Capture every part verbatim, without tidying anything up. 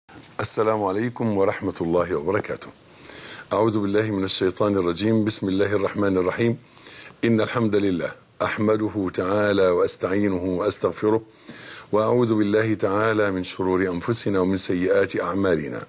السلام عليكم ورحمة الله وبركاته. أعوذ بالله من الشيطان الرجيم. بسم الله الرحمن الرحيم. إن الحمد لله أحمده تعالى وأستعينه وأستغفره، وأعوذ بالله تعالى من شرور أنفسنا ومن سيئات أعمالنا.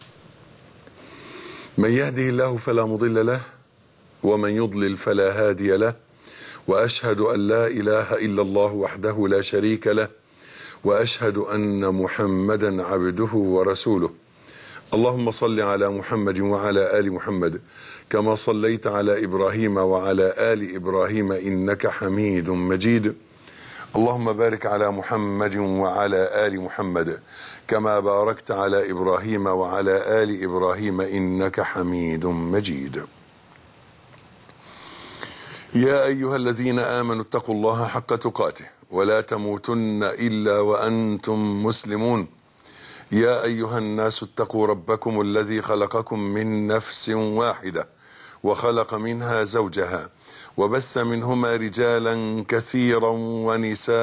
من يهده الله فلا مضل له، ومن يضلل فلا هادي له، وأشهد أن لا إله إلا الله وحده لا شريك له، وأشهد أن محمدا عبده ورسوله. اللهم صل على محمد وعلى آل محمد كما صليت على إبراهيم وعلى آل إبراهيم إنك حميد مجيد. اللهم بارك على محمد وعلى آل محمد كما باركت على إبراهيم وعلى آل إبراهيم إنك حميد مجيد. يا أيها الذين آمنوا اتقوا الله حق تقاته ولا تموتن إلا وأنتم مسلمون. يا أيها الناس اتقوا ربكم الذي خلقكم من نفس واحدة وخلق منها زوجها وبث منهما رجالا كثيرا ونساء،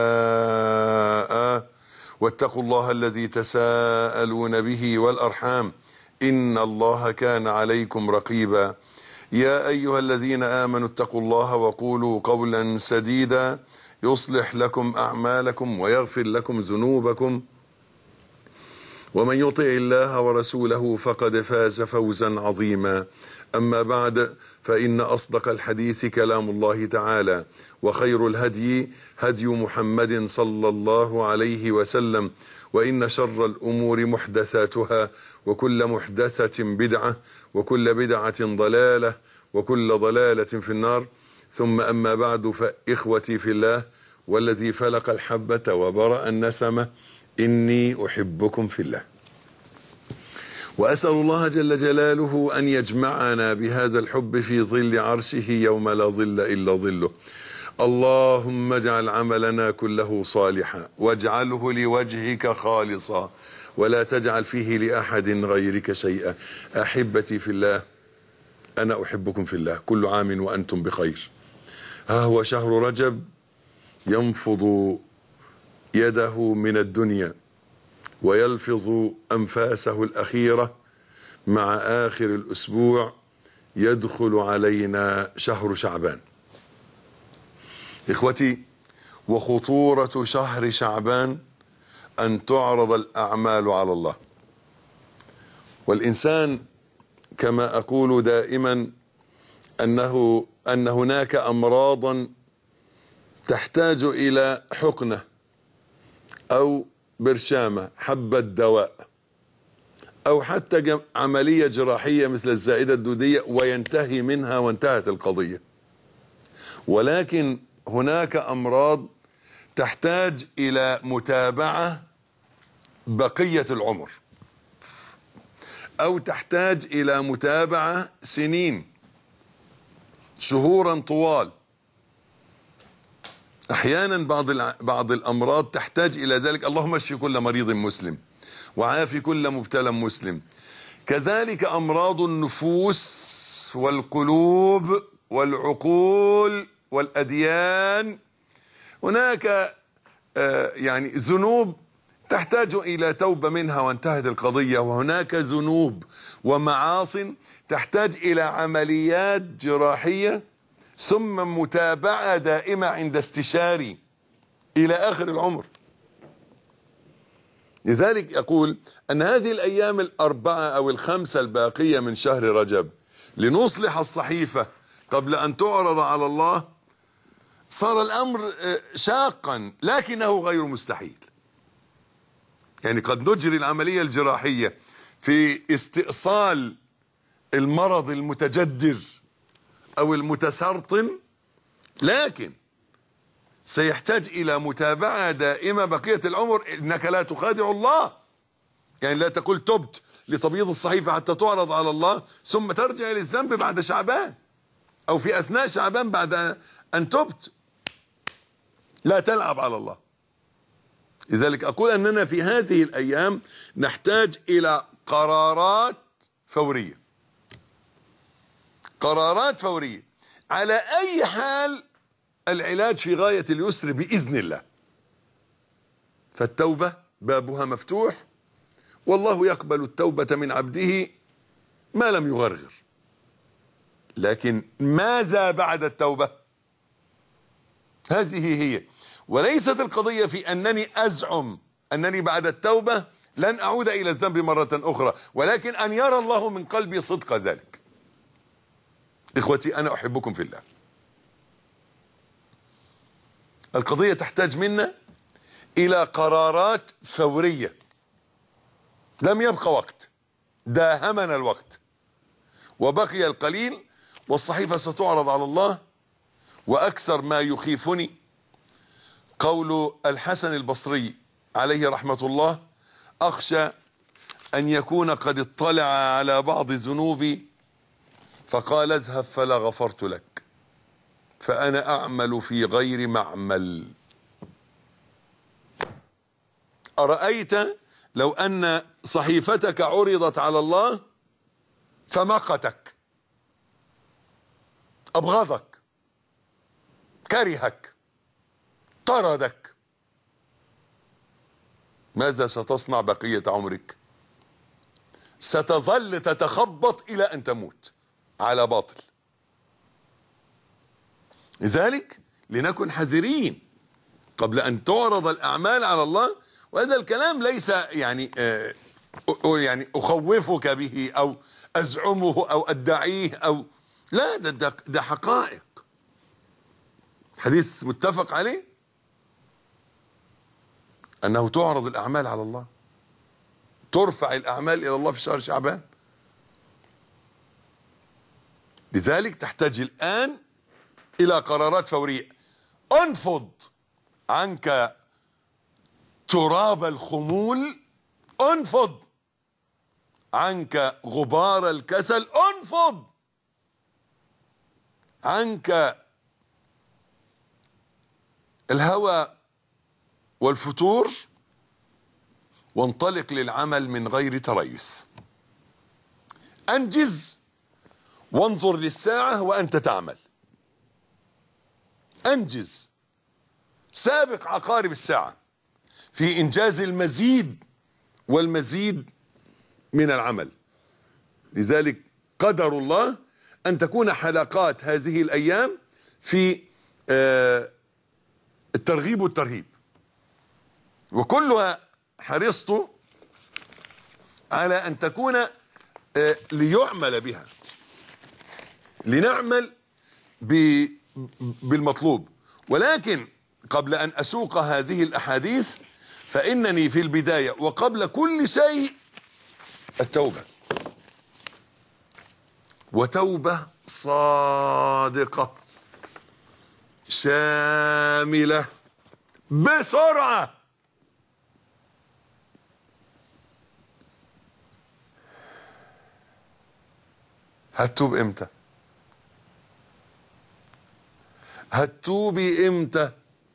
واتقوا الله الذي تساءلون به والأرحام إن الله كان عليكم رقيبا. يا أيها الذين آمنوا اتقوا الله وقولوا قولا سديدا يصلح لكم أعمالكم ويغفر لكم ذنوبكم، ومن يطع الله ورسوله فقد فاز فوزا عظيما. أما بعد، فإن أصدق الحديث كلام الله تعالى، وخير الهدي هدي محمد صلى الله عليه وسلم، وإن شر الأمور محدثاتها، وكل محدثة بدعة، وكل بدعة ضلالة، وكل ضلالة في النار. ثم أما بعد، فإخوتي في الله والذي فلق الحبة وبرأ النسمة، إني أحبكم في الله، وأسأل الله جل جلاله أن يجمعنا بهذا الحب في ظل عرشه يوم لا ظل إلا ظله. اللهم اجعل عملنا كله صالحا واجعله لوجهك خالصا ولا تجعل فيه لأحد غيرك شيئا. أحبتي في الله، أنا أحبكم في الله. كل عام وأنتم بخير. ها هو شهر رجب ينفض يده من الدنيا ويلفظ أنفاسه الأخيرة مع آخر الأسبوع يدخل علينا شهر شعبان. إخوتي، وخطورة شهر شعبان أن تعرض الأعمال على الله، والإنسان كما أقول دائما أنه أن هناك أمراضا تحتاج إلى حقنة أو برشامة، حبة دواء، أو حتى عملية جراحية مثل الزائدة الدودية وينتهي منها وانتهت القضية. ولكن هناك أمراض تحتاج إلى متابعة بقية العمر، أو تحتاج إلى متابعة سنين، شهورا طوال. أحيانا بعض بعض الأمراض تحتاج إلى ذلك. اللهم اشف كل مريض مسلم وعافي كل مبتلى مسلم. كذلك أمراض النفوس والقلوب والعقول والأديان. هناك آه يعني ذنوب تحتاج إلى توبة منها وانتهت القضية، وهناك ذنوب ومعاصٍ تحتاج إلى عمليات جراحية ثم متابعة دائمة عند استشاري إلى آخر العمر. لذلك أقول أن هذه الأيام الأربعة أو الخمسة الباقية من شهر رجب لنصلح الصحيفة قبل أن تعرض على الله، صار الأمر شاقا لكنه غير مستحيل. يعني قد نجري العملية الجراحية في استئصال المرض المتجدر أو المتسرطن، لكن سيحتاج إلى متابعة دائمة بقية العمر. إنك لا تخادع الله، يعني لا تقول تبت لتبييض الصحيفة حتى تعرض على الله ثم ترجع للذنب بعد شعبان أو في أثناء شعبان بعد أن تبت. لا تلعب على الله. لذلك أقول أننا في هذه الأيام نحتاج إلى قرارات فورية، قرارات فورية. على أي حال العلاج في غاية اليسر بإذن الله. فالتوبة بابها مفتوح، والله يقبل التوبة من عبده ما لم يغرغر. لكن ماذا بعد التوبة؟ هذه هي. وليست القضية في أنني أزعم أنني بعد التوبة لن أعود إلى الذنب مرة أخرى، ولكن أن يرى الله من قلبي صدق ذلك. إخوتي أنا أحبكم في الله. القضية تحتاج منا إلى قرارات فورية. لم يبقى وقت، داهمنا الوقت وبقي القليل، والصحيفة ستعرض على الله. وأكثر ما يخيفني قول الحسن البصري عليه رحمة الله: أخشى أن يكون قد اطلع على بعض ذنوبي فقال اذهب فلا غفرت لك فأنا أعمل في غير معمل. أرأيت لو أن صحيفتك عرضت على الله فمقتك، أبغضك، كرهك، طردك، ماذا ستصنع بقية عمرك؟ ستظل تتخبط إلى أن تموت على باطل. لذلك لنكن حذرين قبل أن تعرض الأعمال على الله. وهذا الكلام ليس يعني آه يعني أخوفك به أو أزعمه أو أدعيه أو لا، ده, ده, ده حقائق. حديث متفق عليه أنه تعرض الأعمال على الله، ترفع الأعمال إلى الله في شهر شعبان. لذلك تحتاج الآن إلى قرارات فورية. انفض عنك تراب الخمول، انفض عنك غبار الكسل، انفض عنك الهوى والفتور، وانطلق للعمل من غير تريث. انجز وانظر للساعة وأنت تعمل. انجز، سابق عقارب الساعة في إنجاز المزيد والمزيد من العمل. لذلك قدر الله أن تكون حلقات هذه الأيام في الترغيب والترهيب، وكلها حرصت على أن تكون ليعمل بها، لنعمل بالمطلوب. ولكن قبل أن أسوق هذه الأحاديث فإنني في البداية وقبل كل شيء التوبة، وتوبة صادقة شاملة بسرعة. هتتوب امتى؟ هتتوبي امتى؟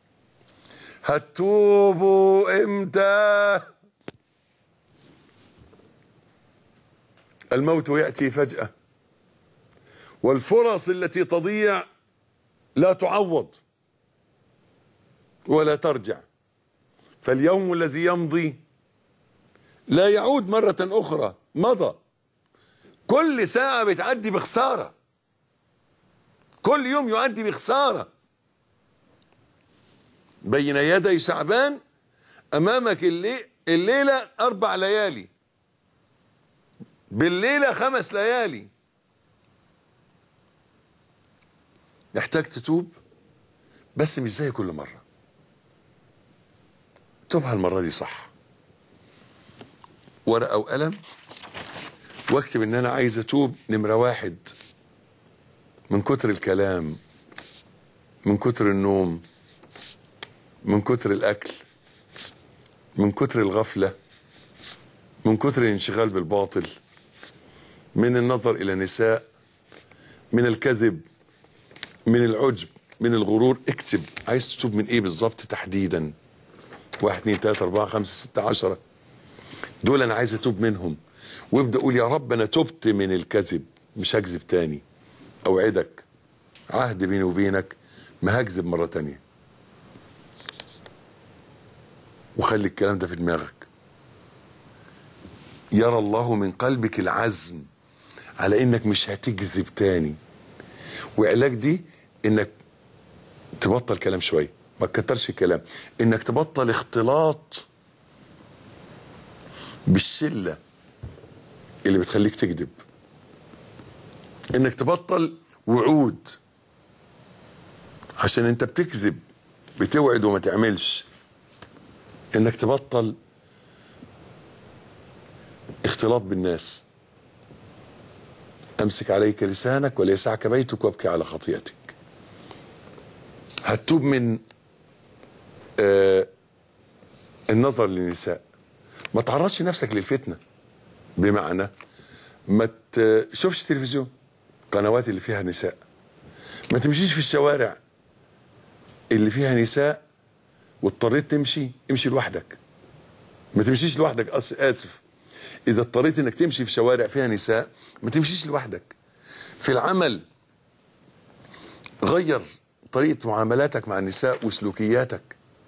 هتتوبوا امتى؟ الموت يأتي فجأة، والفرص التي تضيع لا تعوض ولا ترجع. فاليوم الذي يمضي لا يعود مرة أخرى، مضى. كل ساعة بتعدي بخسارة، كل يوم يعدي بخسارة. بين يدي شعبان أمامك اللي الليلة أربع ليالي، بالليلة خمس ليالي. يحتاج تتوب، بس مش زي كل مرة. توبها المرة دي صح، ورقة وقلم واكتب ان انا عايز اتوب. نمرة واحد، من كتر الكلام، من كتر النوم، من كتر الاكل، من كتر الغفلة، من كتر الانشغال بالباطل، من النظر الى نساء، من الكذب، من العجب، من الغرور. اكتب عايز تتوب من ايه بالظبط تحديدا. واحد اتنين تلاتة اربعة خمسة ستة عشرة، دول انا عايز اتوب منهم. وابدأ قول يا رب انا تبت من الكذب، مش هكذب تاني. اوعدك عهد بيني وبينك ما هكذب مرة تانية. وخلي الكلام ده في دماغك. يرى الله من قلبك العزم على انك مش هتكذب تاني. وعلاج دي انك تبطل كلام شويه، ما تكترش الكلام، انك تبطل اختلاط بالشله اللي بتخليك تكذب، انك تبطل وعود عشان انت بتكذب، بتوعد وما تعملش، انك تبطل اختلاط بالناس. امسك عليك لسانك وليسعك بيتك وابكي على خطيئتك. هتتوب من آه النظر للنساء، ما تعرضش نفسك للفتنة، بمعنى ما تشوفش تلفزيون قنوات اللي فيها نساء، ما تمشيش في الشوارع اللي فيها نساء واضطريت تمشي امشي لوحدك، ما تمشيش لوحدك. آسف، إذا اضطريت إنك تمشي في شوارع فيها نساء ما تمشيش لوحدك. في العمل غير طريقة معاملاتك مع النساء وسلوكياتك.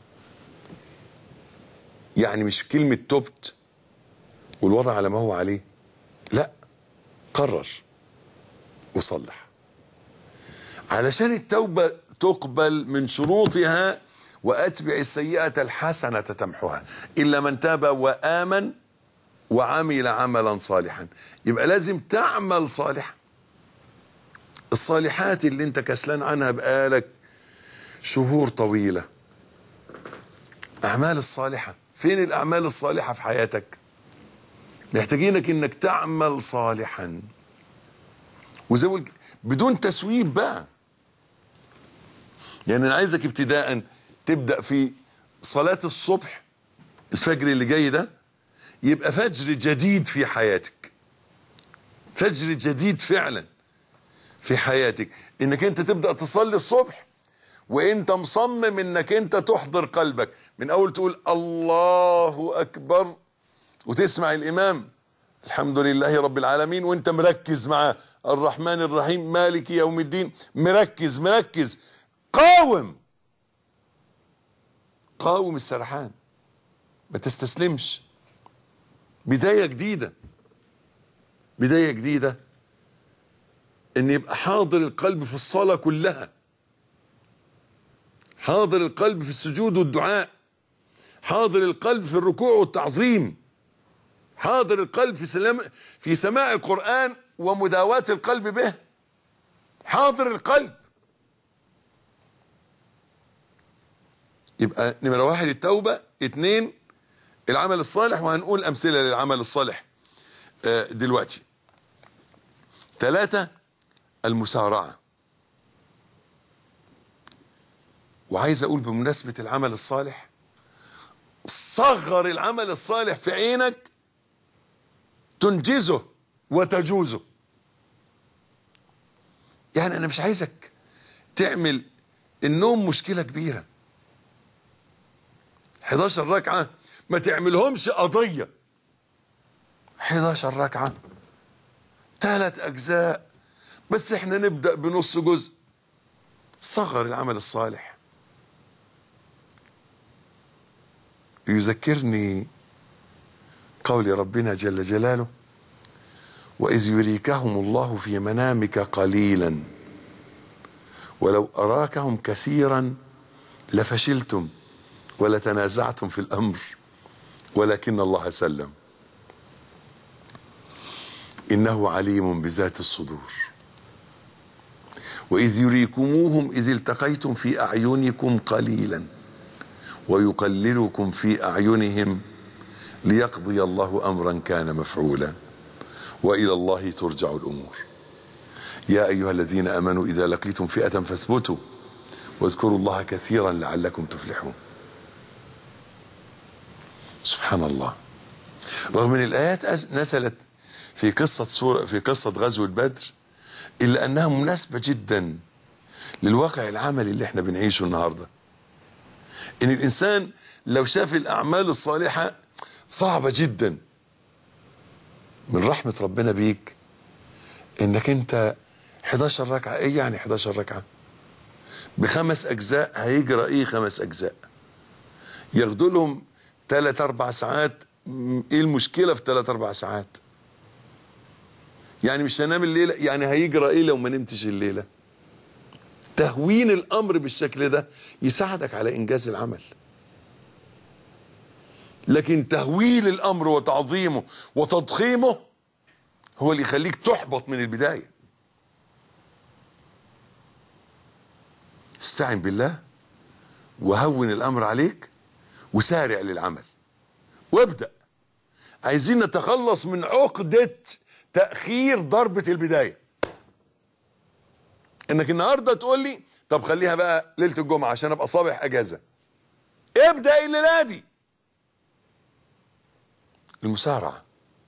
يعني مش كلمة تبت والوضع على ما هو عليه، لا، قرر وصلح. علشان التوبة تقبل من شروطها وأتبع السيئة الحسنة تمحها إلا من تاب وآمن وعمل عملا صالحا. يبقى لازم تعمل صالحا. الصالحات اللي انت كسلان عنها بقالك شهور طويلة، أعمال الصالحة. فين الأعمال الصالحة في حياتك؟ محتاجينك انك تعمل صالحا، وزي بدون تسويب بقى. يعني انا عايزك ابتداء تبدأ في صلاة الصبح، الفجر اللي جاي ده يبقى فجر جديد في حياتك، فجر جديد فعلا في حياتك، انك انت تبدأ تصلي الصبح وانت مصمم انك انت تحضر قلبك من اول تقول الله اكبر وتسمع الامام الحمد لله رب العالمين وانت مركز معاه، الرحمن الرحيم مالك يوم الدين، مركز مركز. قاوم قاوم السرحان، ما تستسلمش. بداية جديدة، بداية جديدة ان يبقى حاضر القلب في الصلاة كلها، حاضر القلب في السجود والدعاء، حاضر القلب في الركوع والتعظيم، حاضر القلب في سلام في سماع القرآن ومداواة القلب به، حاضر القلب. يبقى نمرة واحد التوبة، اتنين العمل الصالح، وهنقول أمثلة للعمل الصالح دلوقتي. ثلاثة المسارعة. وعايز أقول بمناسبة العمل الصالح، صغر العمل الصالح في عينك تنجزه وتجوزه. يعني أنا مش عايزك تعمل النوم مشكلة كبيرة. حداشر ركعة ما تعملهمش قضية. حداشر ركعة ثلاث أجزاء بس احنا نبدأ بنص جزء. صغر العمل الصالح. يذكرني قول ربنا جل جلاله: وإذ يريكهم الله في منامك قليلا ولو أراكهم كثيرا لفشلتم ولتنازعتم في الأمر ولكن الله سلم إنه عليم بذات الصدور. وإذ يريكموهم إذ التقيتم في أعينكم قليلا ويقللكم في أعينهم ليقضي الله أمرا كان مفعولا وإلى الله ترجع الأمور. يا أيها الذين آمنوا إذا لقيتم فئة فاثبتوا واذكروا الله كثيرا لعلكم تفلحون. سبحان الله. رغم ان الآيات نزلت في قصة سورة في قصة غزوة بدر، إلا أنها مناسبة جدا للواقع العملي اللي احنا بنعيشه النهاردة. إن الإنسان لو شاف الأعمال الصالحة صعبة جدا، من رحمة ربنا بيك إنك أنت حداشر ركعة. إيه يعني حداشر ركعة؟ بخمس أجزاء هيجرى إيه خمس أجزاء؟ ياخدوا لهم ثلاث أربع ساعات ايه المشكلة في ثلاث اربع ساعات؟ يعني مش هنام الليلة، يعني هيجرى ايه لو ما نمتش الليلة؟ تهوين الامر بالشكل ده يساعدك على انجاز العمل. لكن تهويل الامر وتعظيمه وتضخيمه هو اللي يخليك تحبط من البداية. استعن بالله وهون الامر عليك وسارع للعمل وابدأ. عايزين نتخلص من عقدة تأخير ضربة البداية. انك النهاردة تقول لي طب خليها بقى ليلة الجمعة عشان ابقى صابح اجازة. ابدأ الليلة دي. المسارعة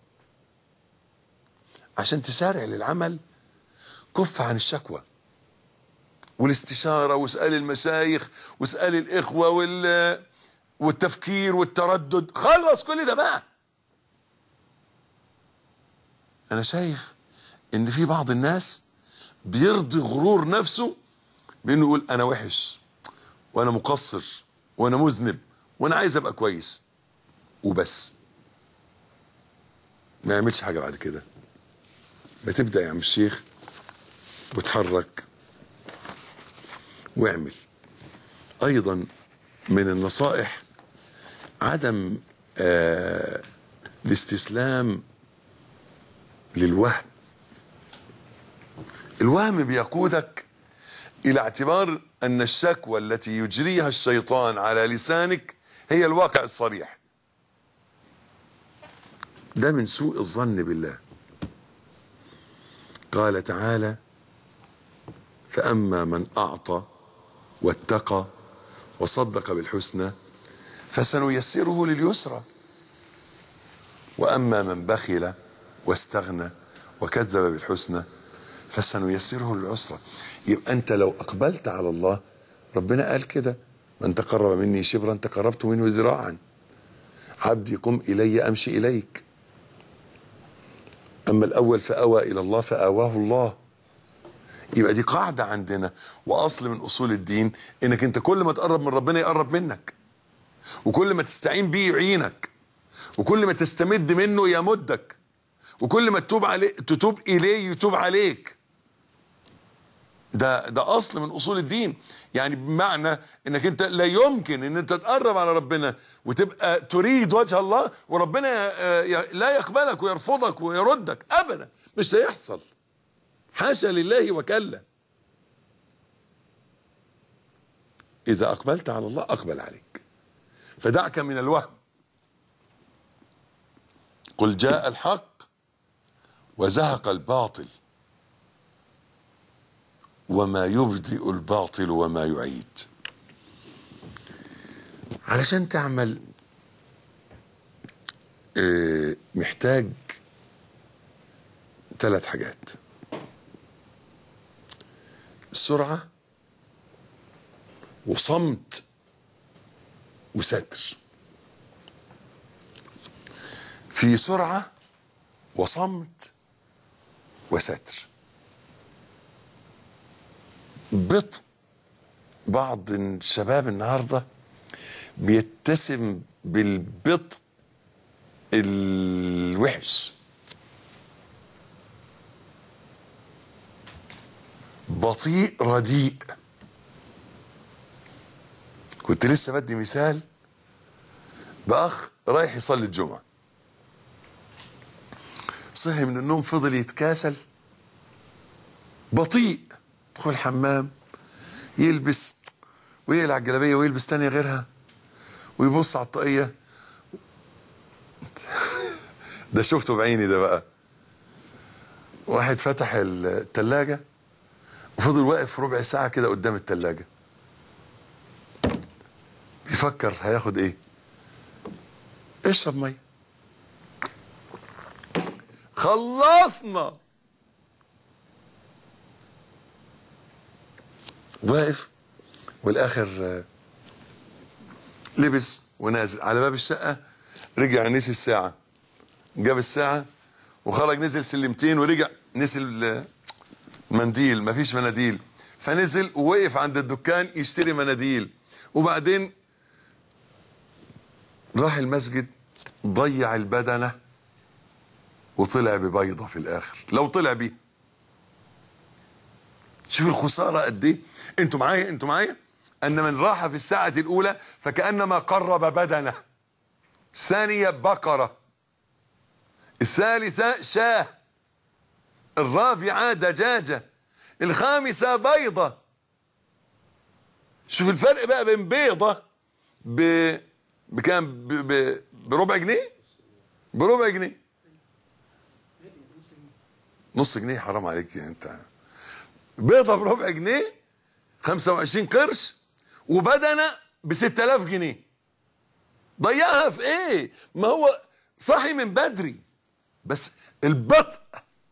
عشان تسارع للعمل. كف عن الشكوى والاستشارة واسأل المشايخ واسأل الإخوة وال والتفكير والتردد. خلص كل ده بقى. أنا شايف إن في بعض الناس بيرضي غرور نفسه بإنه يقول أنا وحش وأنا مقصر وأنا مذنب وأنا عايز أبقى كويس وبس، ما يعملش حاجة بعد كده. ما تبدأ يا عم الشيخ وتحرك واعمل. ايضا من النصائح عدم آه الاستسلام للوهم. الوهم بيقودك الى اعتبار ان الشكوى التي يجريها الشيطان على لسانك هي الواقع الصريح. ده من سوء الظن بالله. قال تعالى فأما من أعطى واتقى وصدق بالحسنى فسنيسره لليسرى وأما من بخل واستغنى وكذب بالحسنى فسنيسره للعسرى. يبقى أنت لو أقبلت على الله، ربنا قال كده من تقرب مني شبرا تقربت منه ذراعا، عبدي قم إلي أمشي إليك. أما الأول فأوى إلى الله فآواه الله. يبقى دي قاعدة عندنا وأصل من أصول الدين، إنك أنت كل ما تقرب من ربنا يقرب منك، وكل ما تستعين بيه يعينك، وكل ما تستمد منه يمدك، وكل ما تتوب عليه تتوب إليه يتوب عليك. ده ده أصل من أصول الدين. يعني بمعنى إنك أنت لا يمكن إن أنت تقرب على ربنا وتبقى تريد وجه الله وربنا لا يقبلك ويرفضك ويردك أبدا، مش هيحصل. حاشا لله وكلا. إذا أقبلت على الله أقبل عليك. فدعك من الوهم. قل جاء الحق وزهق الباطل وما يبدئ الباطل وما يعيد. علشان تعمل اه محتاج ثلاث حاجات: سرعة وصمت وستر. في سرعة وصمت وستر. بطء. بعض الشباب النهارده بيتسم بالبطء الوحش. بطيء رديء. كنت لسه بدي مثال بأخ رايح يصلي الجمعة، صحي من النوم فضل يتكاسل، بطيء، يدخل الحمام يلبس ويقلع الجلابية ويلبس تانية غيرها ويبص على الطاقية. ده شفته بعيني ده بقى. واحد فتح التلاجة وفضل واقف ربع ساعة كده قدام التلاجة بيفكر هياخد ايه. اشرب مية. خلصنا. واقف والاخر لبس ونازل على باب الشقة، رجع نسي الساعة، جاب الساعة وخرج نزل سلمتين ورجع نسي المنديل، مفيش مناديل، فنزل ووقف عند الدكان يشتري مناديل، وبعدين راح المسجد ضيع البدنة وطلع ببيضة في الآخر. لو طلع بيه، شوف الخسارة قد ايه. انتوا معايا انتوا معايا أن من راح في الساعة الأولى فكأنما قرب بدنة، الثانية بقرة، الثالثة شاه، الرابعة دجاجة، الخامسة بيضة. شوف الفرق بقى بين بيضة ب... بكام ب... ب... بربع جنيه، بربع جنيه، نص جنيه، حرام عليك انت. بيضة بربع جنيه خمسة وعشرين قرش، وبدنة بستة آلاف جنيه. ضيعها في ايه؟ ما هو صحي من بدري، بس البطء.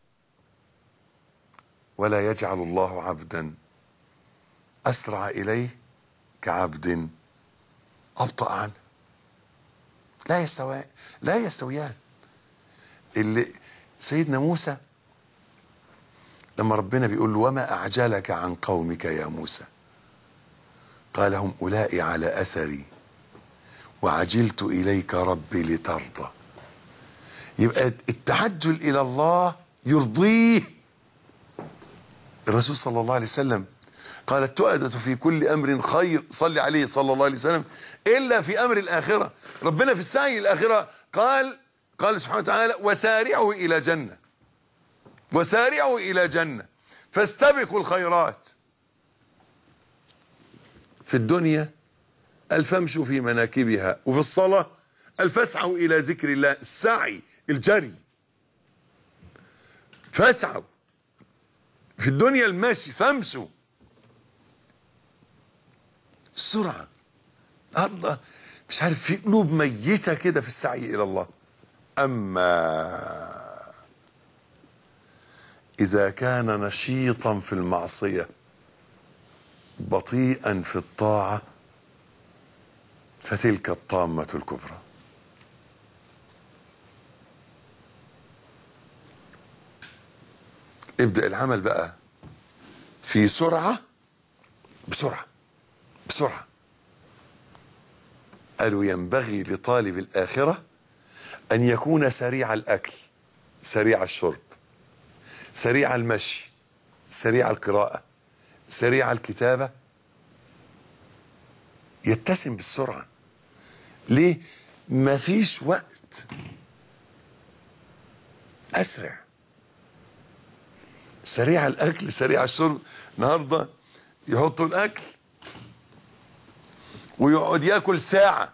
ولا يجعل الله عبدا أسرع إليه كعبد أبطأ عنه. لا يستوي لا يستويان. اللي سيدنا موسى لما ربنا بيقول له وما أعجلك عن قومك يا موسى، قال هم أولئك على أثري وعجلت إليك ربي لترضى. يبقى التعجل إلى الله يرضيه. الرسول صلى الله عليه وسلم قال التؤدة في كل أمر خير، صلي عليه صلى الله عليه وسلم، إلا في أمر الآخرة. ربنا في السعي الآخرة قال قال سبحانه وتعالى وسارعوا إلى جنة، وسارعوا إلى جنة فاستبقوا الخيرات. في الدنيا قال فامشوا في مناكبها، وفي الصلاة قال فاسعوا إلى ذكر الله، السعي الجري، فاسعوا. في الدنيا المشي، فامشوا. السرعة، الله مش عارف، في قلوب ميتة كده في السعي إلى الله. أما إذا كان نشيطا في المعصية بطيئا في الطاعة فتلك الطامة الكبرى. ابدأ العمل بقى في سرعة، بسرعة بسرعة. قالوا ينبغي لطالب الآخرة أن يكون سريع الأكل، سريع الشرب، سريع المشي، سريع القراءة، سريع الكتابة. يتسم بالسرعة. ليه؟ مفيش وقت. أسرع. سريع الأكل، سريع الشرب. النهارده يحطوا الأكل ويقعد ياكل ساعة.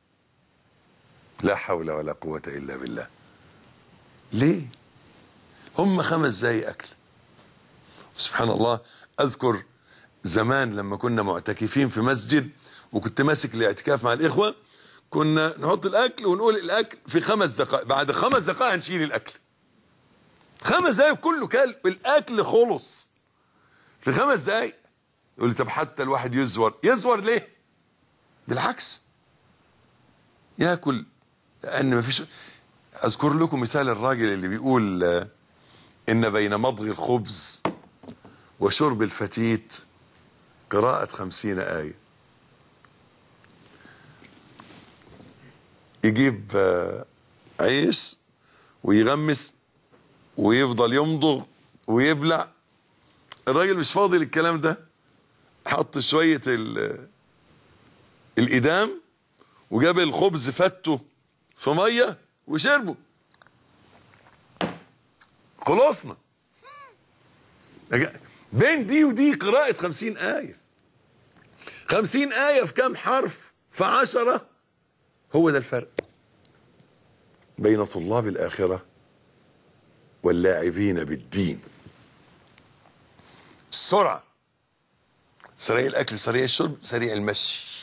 لا حول ولا قوة إلا بالله. ليه؟ هم خمس دقايق أكل. سبحان الله. أذكر زمان لما كنا معتكفين في مسجد وكنت ماسك الاعتكاف مع الإخوة، كنا نحط الأكل ونقول الأكل في خمس دقائق، بعد خمس دقائق هنشيل الأكل. خمس دقايق كله كل الأكل خلص في خمس دقايق. يقول لي طب حتى الواحد يزور، يزور ليه؟ بالعكس، ياكل، لأن ما فيش. أذكر لكم مثال الراجل اللي بيقول إن بين مضغ الخبز وشرب الفتيت قراءة خمسين آية. يجيب عيش ويغمس ويفضل يمضغ ويبلع. الراجل مش فاضي للكلام ده، حط شوية الإدام وجاب الخبز فته في مية وشربه. خلصنا. بين دي ودي قراءة خمسين آية. خمسين آية في كام حرف؟ في عشرة. هو ده الفرق بين طلاب الآخرة واللاعبين بالدين. السرعة، سريع الأكل، سريع الشرب، سريع المشي.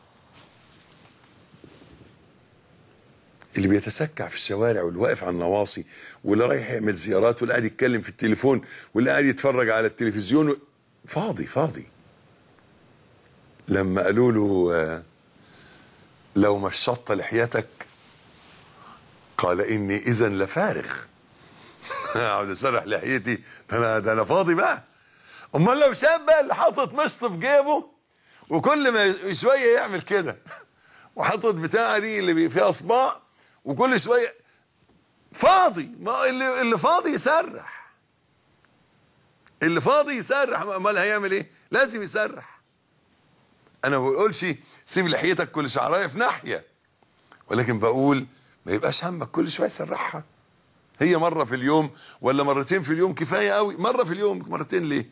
اللي بيتسكع في الشوارع واللي واقف على النواصي واللي رايح يعمل زيارات واللي قاعد يتكلم في التليفون واللي قاعد يتفرج على التلفزيون و... فاضي فاضي. لما قالوا له لو مشطت لحيتك قال إني إذا لفارغ. اقعد اسرح لحيتي، ده انا ده انا فاضي بقى. امال لو شاب بقى اللي حاطط مشط في جيبه وكل ما شويه يعمل كده وحاطط بتاعه دي اللي فيها اصبع وكل شويه فاضي. ما اللي, اللي فاضي يسرح، اللي فاضي يسرح. امال هيعمل ايه؟ لازم يسرح. انا ما بقولش سيب لحيتك كل شعرايه في ناحيه، ولكن بقول ما يبقاش همك كل شويه تسرحها. هي مره في اليوم ولا مرتين في اليوم كفايه قوي. مره في اليوم، مرتين ليه؟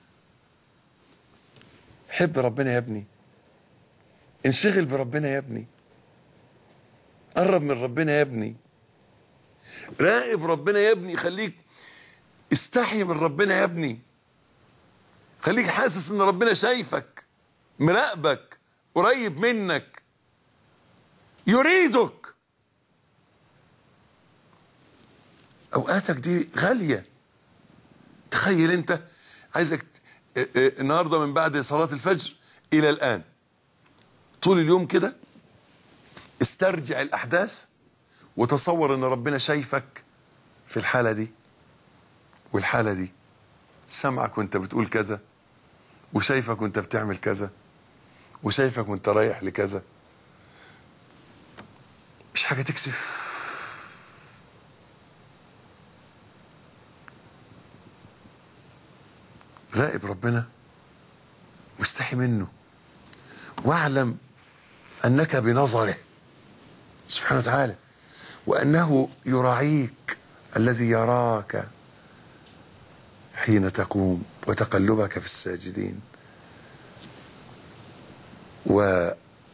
حب ربنا يا ابني، انشغل بربنا يا ابني، قرب من ربنا يا ابني، راقب ربنا يا ابني، خليك استحي من ربنا يا ابني، خليك حاسس ان ربنا شايفك، مراقبك، قريب منك، يريدك. اوقاتك دي غالية. تخيل انت، عايزك النهارده من بعد صلاة الفجر الى الان طول اليوم كده استرجع الاحداث وتصور ان ربنا شايفك في الحالة دي والحالة دي، سمعك وانت بتقول كذا، وشايفك وانت بتعمل كذا، وشايفك وانت رايح لكذا. مش حاجة تكسف. راقب ربنا واستحي منه، واعلم انك بنظره سبحانه وتعالى، وانه يراعيك، الذي يراك حين تقوم وتقلبك في الساجدين. و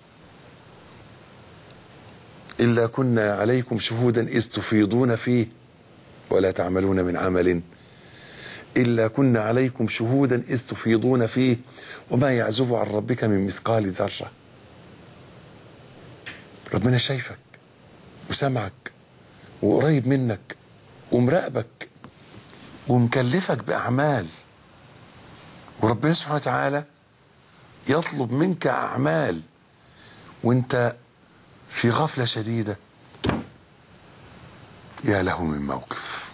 إلا كنا عليكم شهودا إذ تفيضون فيه ولا تعملون من عمل إلا كنا عليكم شهودا إذ تفيضون فيه وما يعزب عن ربك من مثقال ذرة. ربنا شايفك وسمعك وقريب منك ومراقبك ومكلفك بأعمال، وربنا سبحانه وتعالى يطلب منك أعمال وانت في غفلة شديدة. يا له من موقف.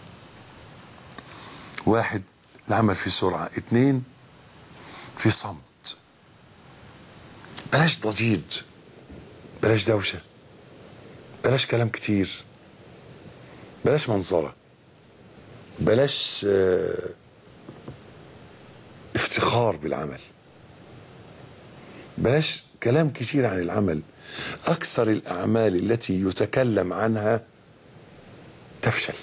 واحد، العمل في سرعة. اتنين، في صمت. بلاش ضجيج، بلاش دوشة، بلاش كلام كتير، بلاش منظرة، بلاش اه افتخار بالعمل، بلاش كلام كتير عن العمل. أكثر الأعمال التي يتكلم عنها تفشل،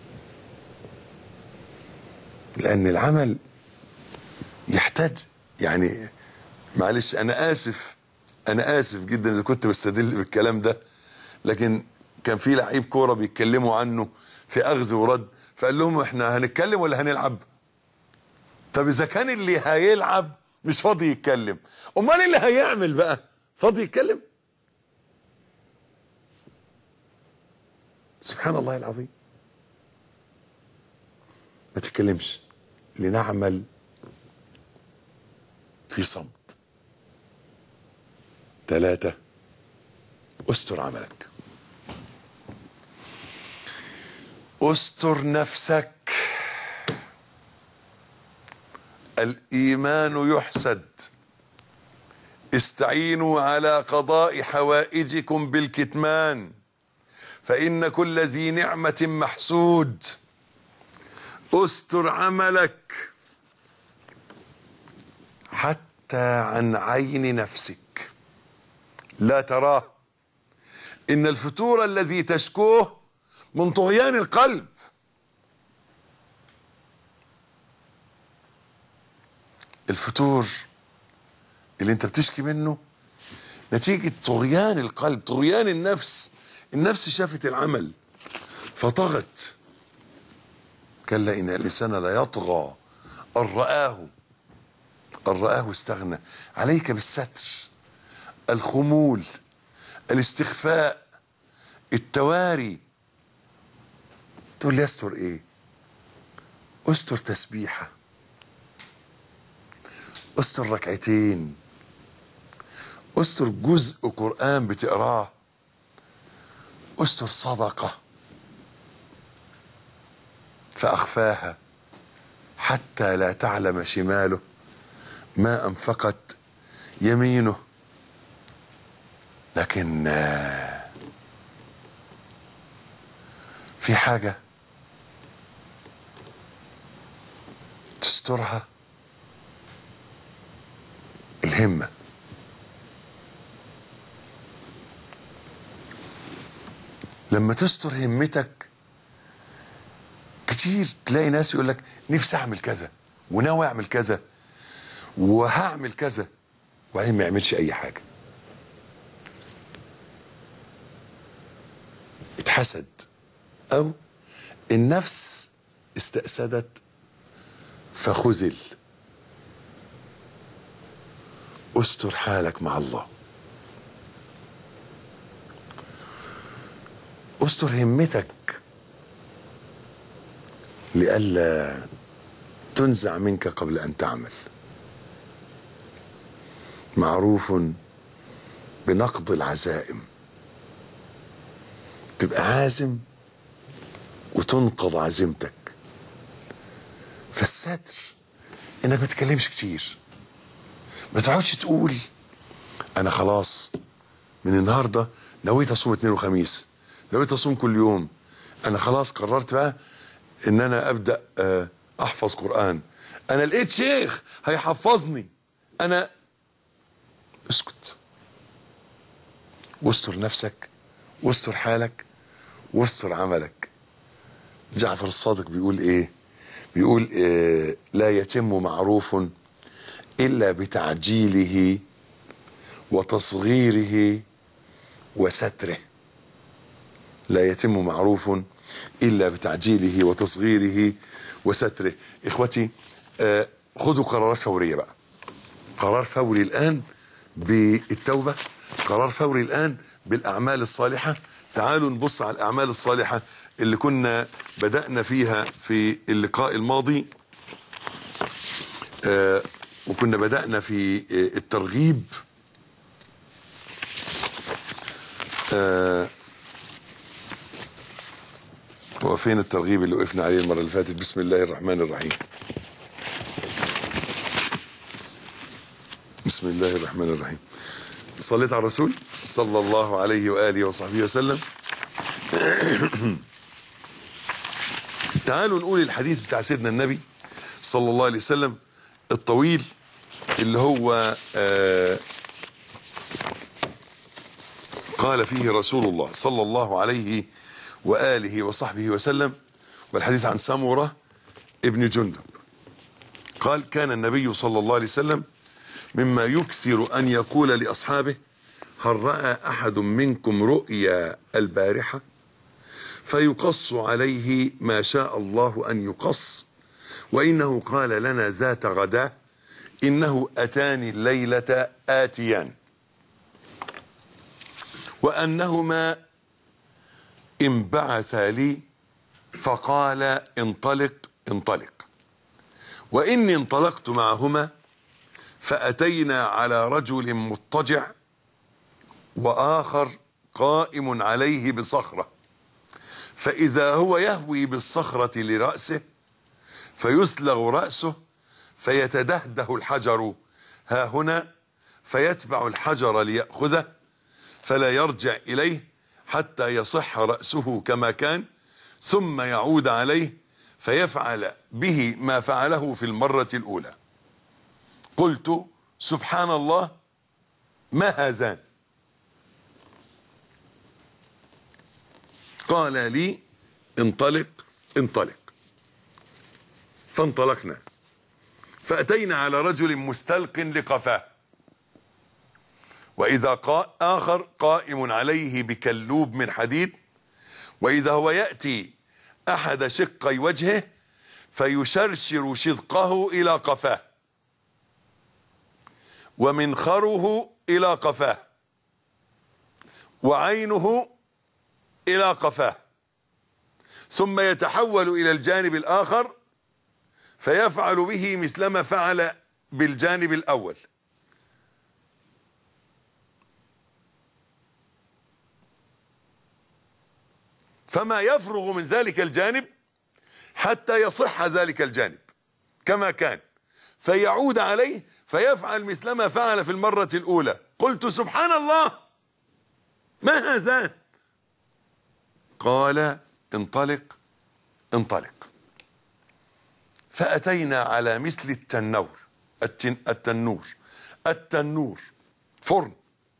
لأن العمل يحتاج، يعني معلش أنا آسف أنا آسف جدا إذا كنت بستدل بالكلام ده، لكن كان في لعيب كورة بيتكلموا عنه في أخذ ورد، فقال لهم إحنا هنتكلم ولا هنلعب؟ طب إذا كان اللي هيلعب مش فاضي يتكلم، أمال اللي هيعمل بقى فاضي يتكلم؟ سبحان الله العظيم. ما تتكلمش، لنعمل في صمت. ثلاثة، استر عملك، استر نفسك. الإيمان يحسد. استعينوا على قضاء حوائجكم بالكتمان، فإن كل ذي نعمة محسود. استر عملك حتى عن عين نفسك لا تراه. إن الفتور الذي تشكوه من طغيان القلب. الفتور اللي انت بتشكي منه نتيجة طغيان القلب، طغيان النفس. النفس شافت العمل فطغت. كلا إن الإنسان لا يطغى أن رآه أن رآه استغنى. عليك بالستر، الخمول، الاستخفاء، التواري. تقول لي استر ايه؟ استر تسبيحة، استر ركعتين، استر جزء قرآن بتقراه، استر صدقة فأخفاها حتى لا تعلم شماله ما أنفقت يمينه. لكن في حاجة تسترها، الهمة. لما تستر همتك كتير تلاقي ناس يقول لك نفسي اعمل كذا وناوي اعمل كذا وهعمل كذا، وبعدين ما يعملش اي حاجة. اتحسد او النفس استأسدت فخذل. استر حالك مع الله، استر همتك لئلا تنزع منك قبل ان تعمل. معروف بنقض العزائم، تبقى عازم وتنقض عزيمتك. فالستر انك ما تتكلمش كتير، ما تقعدش تقول انا خلاص من النهارده نويت اصوم اثنين وخميس، نويت اصوم كل يوم، انا خلاص قررت بقى ان انا ابدا احفظ قرآن، انا لقيت شيخ هيحفظني. انا اسكت، واستر نفسك واستر حالك واستر عملك. جعفر الصادق بيقول ايه؟ بيقول إيه؟ لا يتم معروف الا بتعجيله وتصغيره وستره. لا يتم معروف الا بتعجيله وتصغيره وستره. اخوتي آه خذوا قرارات فوريه بقى. قرار فوري الان بالتوبه، قرار فوري الان بالاعمال الصالحه. تعالوا نبص على الاعمال الصالحه اللي كنا بدأنا فيها في اللقاء الماضي، آه وكنا بدأنا في آه الترغيب. آه وفين الترغيب اللي وقفنا عليه المرة اللي فاتت؟ بسم الله الرحمن الرحيم. بسم الله الرحمن الرحيم. صليت على الرسول صلى الله عليه وآله وصحبه وسلم. تعالوا نقول الحديث بتاع سيدنا النبي صلى الله عليه وسلم الطويل، اللي هو آه قال فيه رسول الله صلى الله عليه وآله وصحبه وسلم، والحديث عن سمرة ابن جندب قال: كان النبي صلى الله عليه وسلم مما يكثر أن يقول لأصحابه: هل رأى أحد منكم رؤيا البارحة؟ فيقص عليه ما شاء الله أن يقص. وإنه قال لنا ذات غداة: إنه أتاني الليلة آتيان، وأنهما انبعثا لي فقال: انطلق انطلق. وإني انطلقت معهما فأتينا على رجل مضطجع وآخر قائم عليه بصخرة، فإذا هو يهوي بالصخرة لرأسه فيسلغ رأسه فيتدهده الحجر ها هنا، فيتبع الحجر ليأخذه فلا يرجع إليه حتى يصح رأسه كما كان، ثم يعود عليه فيفعل به ما فعله في المرة الأولى. قلت: سبحان الله، ما هذان؟ قال لي: انطلق انطلق. فانطلقنا فأتينا على رجل مستلق لقفاه، وإذا قا آخر قائم عليه بكلوب من حديد، وإذا هو يأتي أحد شقي وجهه فيشرشر شدقه إلى قفاه ومنخره إلى قفاه وعينه إلى قفاه، ثم يتحول إلى الجانب الآخر فيفعل به مثلما فعل بالجانب الأول. فما يفرغ من ذلك الجانب حتى يصح ذلك الجانب كما كان، فيعود عليه فيفعل مثلما فعل في المرة الأولى. قلت: سبحان الله، ما هذا؟ قال: انطلق انطلق. فأتينا على مثل التنور التن التنور التنور فرن،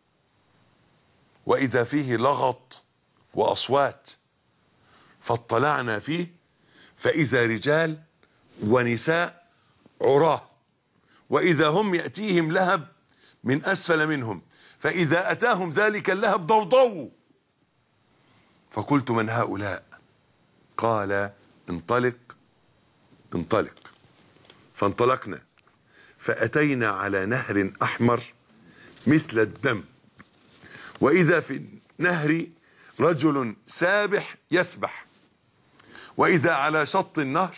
وإذا فيه لغط وأصوات، فاطلعنا فيه فإذا رجال ونساء عراه، وإذا هم يأتيهم لهب من أسفل منهم، فإذا أتاهم ذلك اللهب ضوضوا. فقلت من هؤلاء؟ قال انطلق انطلق. فانطلقنا فأتينا على نهر أحمر مثل الدم، وإذا في النهر رجل سابح يسبح، وإذا على شط النهر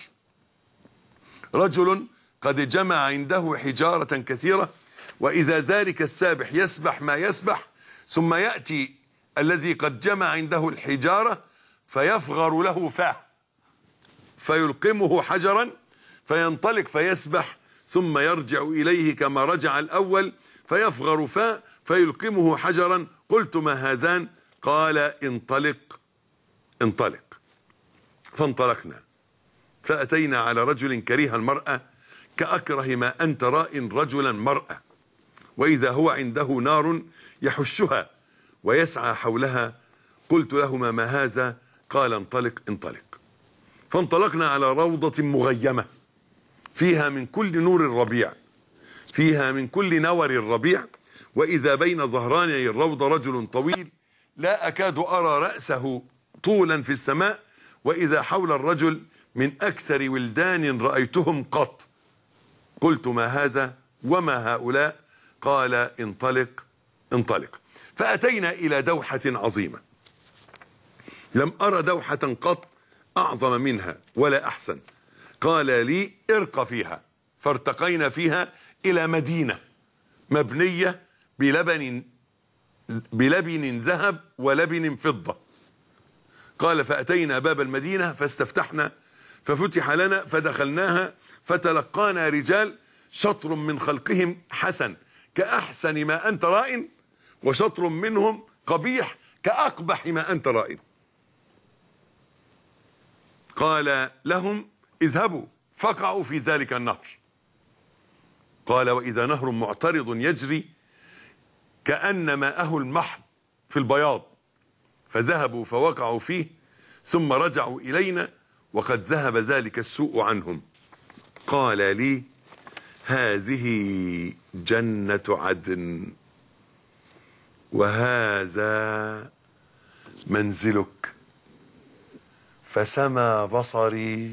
رجل قد جمع عنده حجارة كثيرة، وإذا ذلك السابح يسبح ما يسبح، ثم يأتي الذي قد جمع عنده الحجارة فيفغر له فاه فيلقمه حجرا فينطلق فيسبح، ثم يرجع إليه كما رجع الأول فيفغر فاه فيلقمه حجرا. قلت ما هذان؟ قال انطلق انطلق. فانطلقنا فأتينا على رجل كريه المرأة كأكره ما أنت راء رجلا مرأة، وإذا هو عنده نار يحشها ويسعى حولها. قلت لهما ما هذا؟ قال انطلق انطلق. فانطلقنا على روضة مغيمة فيها من كل نور الربيع، فيها من كل نور الربيع، وإذا بين ظهراني الروضة رجل طويل لا أكاد أرى رأسه طولا في السماء، وإذا حول الرجل من أكثر ولدان رأيتهم قط. قلت ما هذا وما هؤلاء؟ قال انطلق انطلق. فأتينا إلى دوحة عظيمة لم أرى دوحة قط أعظم منها ولا أحسن. قال لي ارق فيها، فارتقينا فيها إلى مدينة مبنية بلبن بلبن ذهب ولبن فضة. قال فأتينا باب المدينة فاستفتحنا ففتح لنا فدخلناها، فتلقانا رجال شطر من خلقهم حسن كأحسن ما أنت رائن، وشطر منهم قبيح كأقبح ما أنت رائن. قال لهم اذهبوا فقعوا في ذلك النهر. قال وإذا نهر معترض يجري كأن ماءه المحض في البياض، فذهبوا فوقعوا فيه ثم رجعوا إلينا وقد ذهب ذلك السوء عنهم. قال لي هذه جنة عدن وهذا منزلك. فسمى بصري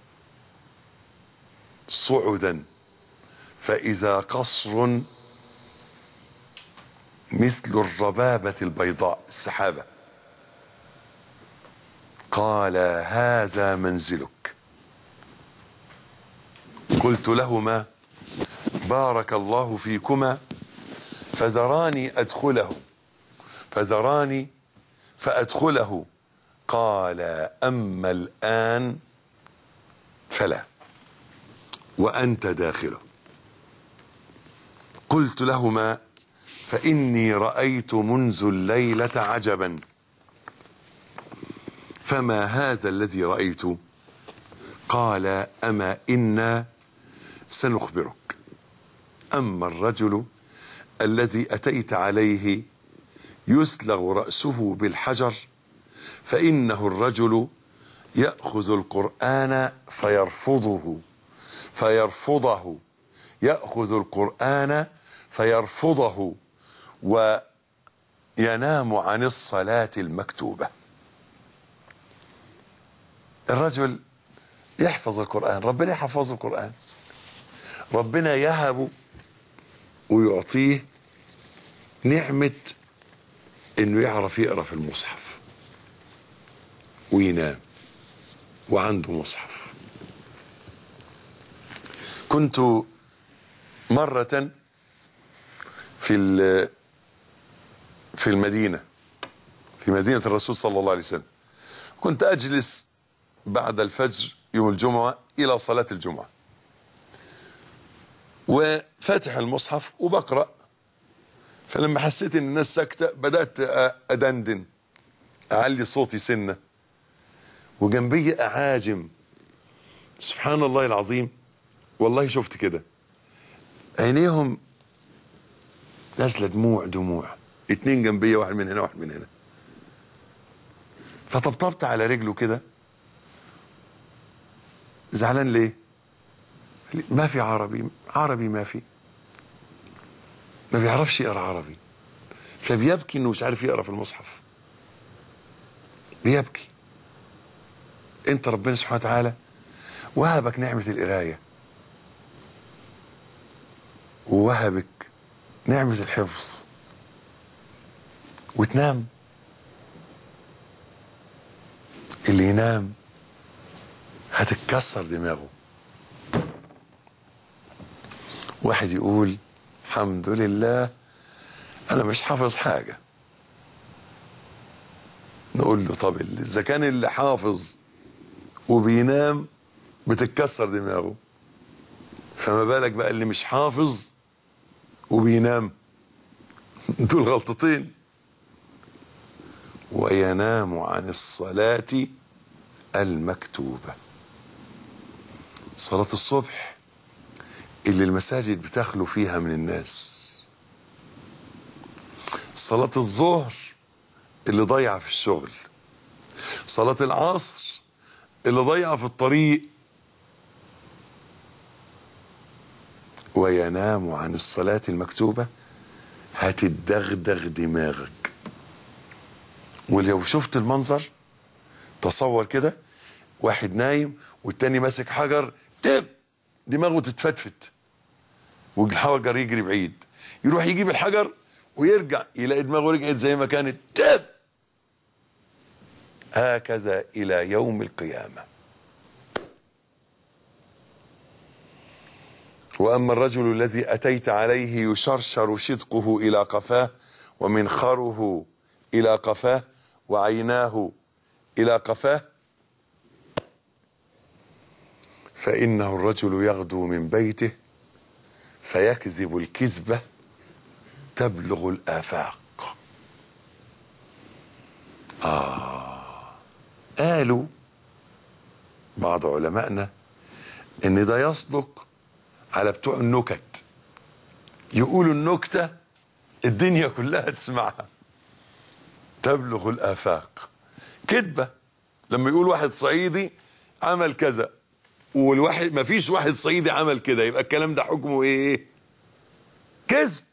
صعدا فإذا قصر مثل الربابة البيضاء السحابة. قال هذا منزلك. قلت لهما بارك الله فيكما، فذراني أدخله فذراني فأدخله. قال أما الآن فلا وأنت داخله. قلت لهما فإني رأيت منذ الليلة عجبا. فما هذا الذي رأيت؟ قال أما إنا سنخبرك. أما الرجل الذي أتيت عليه يسلغ رأسه بالحجر، فإنه الرجل يأخذ القرآن فيرفضه فيرفضه يأخذ القرآن فيرفضه وينام عن الصلاة المكتوبة. الرجل يحفظ القرآن، ربنا يحفظ القرآن، ربنا يهب ويعطيه نعمة انه يعرف يقرأ في المصحف وينام وعنده مصحف. كنت مرة في في المدينة في مدينة الرسول صلى الله عليه وسلم، كنت أجلس بعد الفجر يوم الجمعة إلى صلاة الجمعة، وفاتح المصحف وبقرأ. فلما حسيت ان الناس ساكتة بدأت أدندن أعلي صوتي سنة، وجنبي أعاجم. سبحان الله العظيم، والله شفت كده عينيهم نازله دموع دموع، اتنين جنبيه، واحد من هنا واحد من هنا. فطبطبت على رجله كده. زعلان ليه؟ ما في عربي. عربي ما في، ما بيعرفش يقرا عربي، فبيبكي انه مش عارف يقرا في المصحف، بيبكي. انت ربنا سبحانه وتعالى وهبك نعمه القرايه، ووهبك نعمه الحفظ، وتنام. اللي ينام هتتكسر دماغه. واحد يقول الحمد لله انا مش حافظ حاجه، نقول له طب اذا كان اللي حافظ وبينام بتتكسر دماغه، فما بالك بقى اللي مش حافظ وبينام؟ دول غلطتين. وينام عن الصلاة المكتوبة، صلاة الصبح اللي المساجد بتخلو فيها من الناس، صلاة الظهر اللي ضيعة في الشغل، صلاة العصر اللي ضيعة في الطريق. وينام عن الصلاة المكتوبة، هتدغدغ دماغك. ولو شفت المنظر تصور كده، واحد نايم والتاني ماسك حجر، تب دماغه تتفتفت والحجر يجري بعيد، يروح يجيب الحجر ويرجع يلاقي دماغه رجعت زي ما كانت، تب. هكذا إلى يوم القيامة. وأما الرجل الذي أتيت عليه يشرشر شدقه إلى قفاه، ومنخره إلى قفاه، وعيناه إلى قفاه، فإنه الرجل يغدو من بيته فيكذب الكذبة تبلغ الآفاق. آه قالوا بعض علمائنا إن ده يصدق على بتوع النكت، يقولوا النكتة الدنيا كلها تسمعها، تبلغ الآفاق. كذبة لما يقول واحد صعيدي عمل كذا والواحد ما فيش واحد صعيدي عمل كده، يبقى الكلام ده حكمه ايه؟ كذب.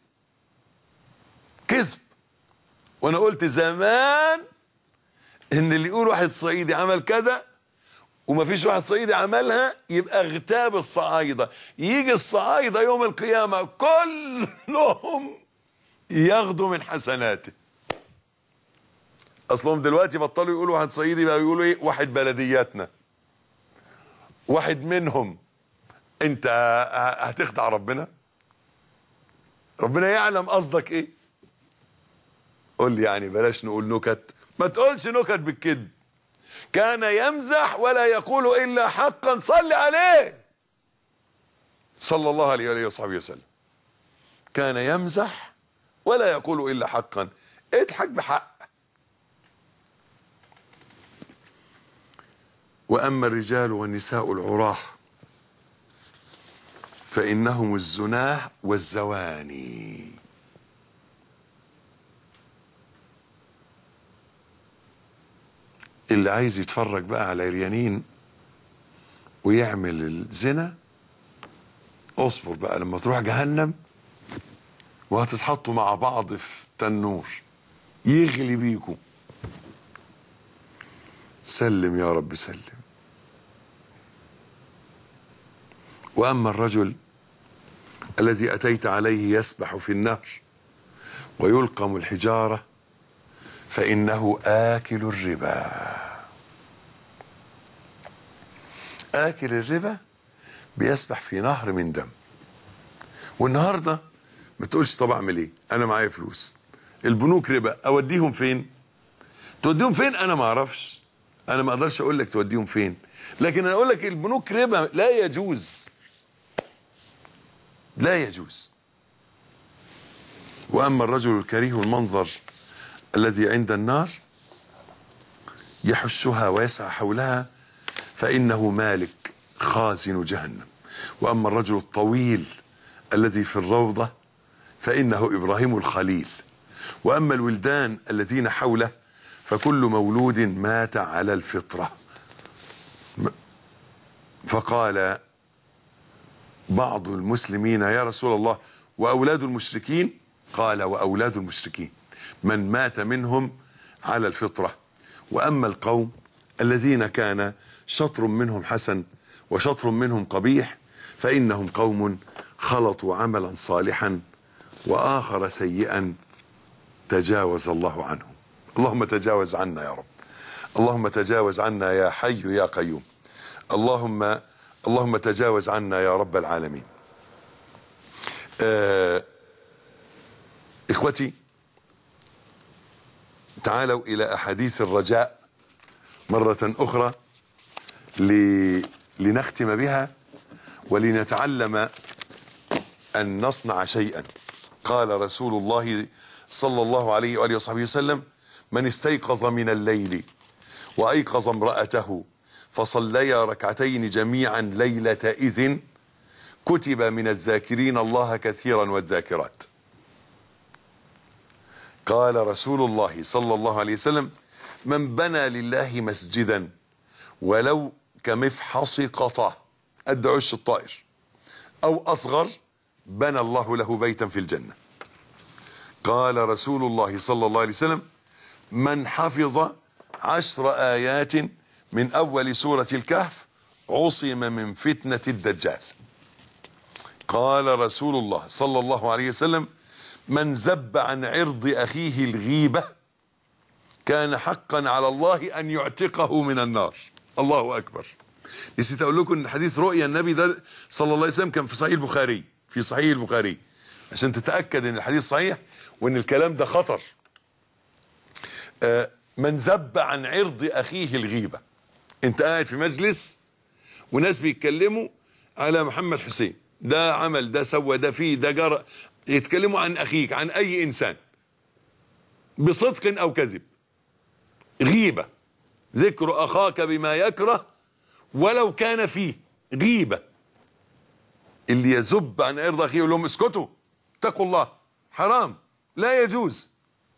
كذب. وانا قلت زمان ان اللي يقول واحد صعيدي عمل كذا وما فيش واحد صعيدي عملها يبقى اغتاب الصعايدة. يجي الصعايدة يوم القيامة كلهم ياخدوا من حسناته. اصلهم دلوقتي بطلوا يقولوا واحد صعيدي، بقى يقولوا ايه؟ واحد بلدياتنا، واحد منهم. انت هتخدع ربنا؟ ربنا يعلم قصدك ايه. قول لي يعني بلاش نقول نكت، ما تقولش نكت بالكذب. كان يمزح ولا يقول الا حقا، صل عليه صلى الله عليه وآله وصحبه وسلم. كان يمزح ولا يقول الا حقا، اضحك بحق. واما الرجال والنساء العراه فانهم الزناه والزواني. اللي عايز يتفرج بقى على عريانين ويعمل الزنا، اصبر بقى لما تروح جهنم وهتتحطوا مع بعض في تنور يغلي بيكم. سلم يا رب سلم. واما الرجل الذي اتيت عليه يسبح في النهر ويلقم الحجاره فانه آكل الربا. آكل الربا بيسبح في نهر من دم. والنهارده ما تقولش طب اعمل ايه؟ انا معايا فلوس، البنوك ربا، اوديهم فين؟ توديهم فين؟ انا ما اعرفش، انا ما اقدرش اقول لك توديهم فين، لكن انا اقول لك البنوك ربا، لا يجوز، لا يجوز. واما الرجل الكريه المنظر الذي عند النار يحشها ويسعى حولها فإنه مالك خازن جهنم. وأما الرجل الطويل الذي في الروضة فإنه إبراهيم الخليل. وأما الولدان الذين حوله فكل مولود مات على الفطرة. فقال بعض المسلمين يا رسول الله وأولاد المشركين؟ قال وأولاد المشركين من مات منهم على الفطرة. وأما القوم الذين كان شطر منهم حسن وشطر منهم قبيح فإنهم قوم خلطوا عملا صالحا وآخر سيئا تجاوز الله عنهم. اللهم تجاوز عنا يا رب. اللهم تجاوز عنا يا حي يا قيوم. اللهم اللهم تجاوز عنا يا رب العالمين. آه إخوتي، تعالوا إلى أحاديث الرجاء مرة أخرى لنختم بها ولنتعلم أن نصنع شيئا. قال رسول الله صلى الله عليه وآله وصحبه وسلم من استيقظ من الليل وأيقظ امرأته فصليا ركعتين جميعا ليلة إذن كتب من الذاكرين الله كثيرا والذاكرات. قال رسول الله صلى الله عليه وسلم من بنى لله مسجدا ولو كمفحص قطع قد عش الطائر أو أصغر بنى الله له بيتا في الجنة. قال رسول الله صلى الله عليه وسلم من حفظ عشر آيات من أول سورة الكهف عصم من فتنة الدجال. قال رسول الله صلى الله عليه وسلم من ذب عن عرض أخيه الغيبة كان حقا على الله أن يعتقه من النار. الله أكبر. نسيت أقول لكم أن حديث رؤيا النبي ده صلى الله عليه وسلم كان في صحيح البخاري، في صحيح البخاري عشان تتأكد أن الحديث صحيح وأن الكلام ده خطر. آه من ذب عن عرض أخيه الغيبة. أنت قاعد في مجلس وناس بيتكلموا على محمد حسين، ده عمل، ده سوى، ده فيه، ده جرى، يتكلموا عن أخيك، عن أي إنسان بصدق أو كذب. غيبة، ذكر أخاك بما يكره ولو كان فيه غيبة. اللي يذب عن عرض أخيه يقول لهم اسكتوا اتقوا الله، حرام، لا يجوز.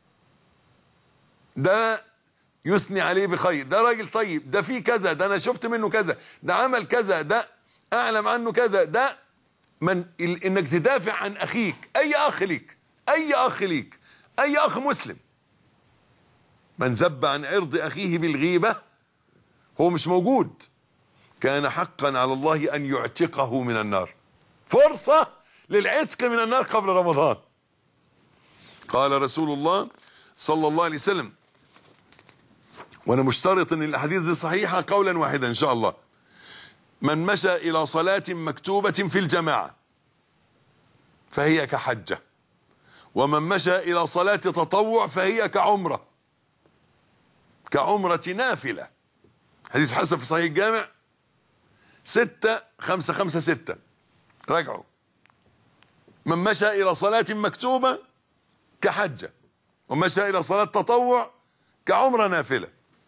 ده يثني عليه بخير، ده راجل طيب، ده فيه كذا، ده أنا شفت منه كذا، ده عمل كذا، ده أعلم عنه كذا. ده من إنك تدافع عن أخيك، أي أخ ليك، أي أخ ليك، أي أخ مسلم. من ذب عن عرض أخيه بالغيبة هو مش موجود كان حقا على الله أن يعتقه من النار. فرصة للعتق من النار قبل رمضان. قال رسول الله صلى الله عليه وسلم، وأنا مشترط أن الأحاديث دي صحيحة قولا واحدا إن شاء الله، من مشى إلى صلاة مكتوبة في الجماعة فهي كحجة، ومن مشى إلى صلاة تطوع فهي كعمرة، كعمرة نافلة. حديث حسن في صحيح الجامع ستة خمسة خمسة ستة، راجعوا. من مشى إلى صلاة مكتوبة كحجة، ومشى إلى صلاة تطوع كعمرة نافلة.